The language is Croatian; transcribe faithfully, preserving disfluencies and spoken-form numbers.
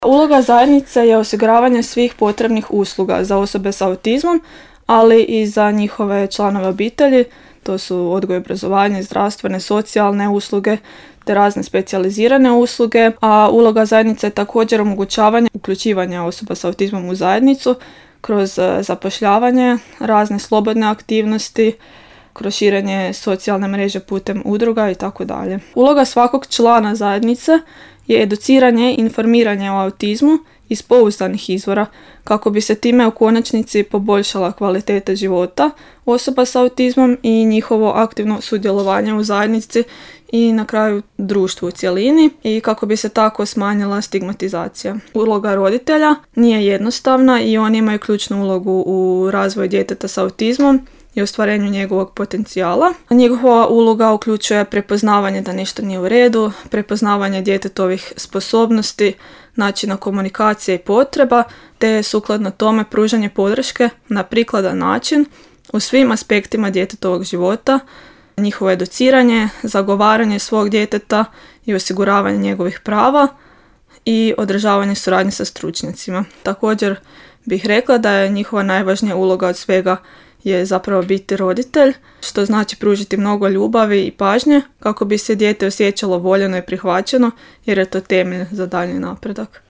Uloga zajednice je osiguravanje svih potrebnih usluga za osobe s autizmom, ali i za njihove članove obitelji. To su odgoj i obrazovanje, zdravstvene, socijalne usluge te razne specijalizirane usluge, a uloga zajednice je također omogućavanje uključivanja osoba s autizmom u zajednicu kroz zapošljavanje, razne slobodne aktivnosti, kroz širenje socijalne mreže putem udruga i tako dalje. Uloga svakog člana zajednice je educiranje i informiranje o autizmu iz pouzdanih izvora kako bi se time u konačnici poboljšala kvaliteta života osoba s autizmom i njihovo aktivno sudjelovanje u zajednici i na kraju društvu u cjelini i kako bi se tako smanjila stigmatizacija. Uloga roditelja nije jednostavna i oni imaju ključnu ulogu u razvoju djeteta s autizmom i ostvarenju njegovog potencijala. Njegova uloga uključuje prepoznavanje da nešto nije u redu, prepoznavanje djetetovih sposobnosti, načina komunikacije i potreba, te sukladno tome pružanje podrške na prikladan način u svim aspektima djetetovog života, njihovo educiranje, zagovaranje svog djeteta i osiguravanje njegovih prava i održavanje suradnje sa stručnjacima. Također bih rekla da je njihova najvažnija uloga od svega je zapravo biti roditelj, što znači pružiti mnogo ljubavi i pažnje kako bi se dijete osjećalo voljeno i prihvaćeno, jer je to temelj za daljnji napredak.